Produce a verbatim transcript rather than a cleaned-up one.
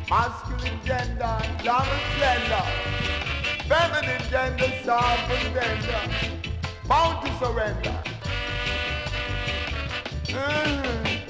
Masculine gender, long and slender. Feminine gender, soft and tender. Bound to surrender. Mm.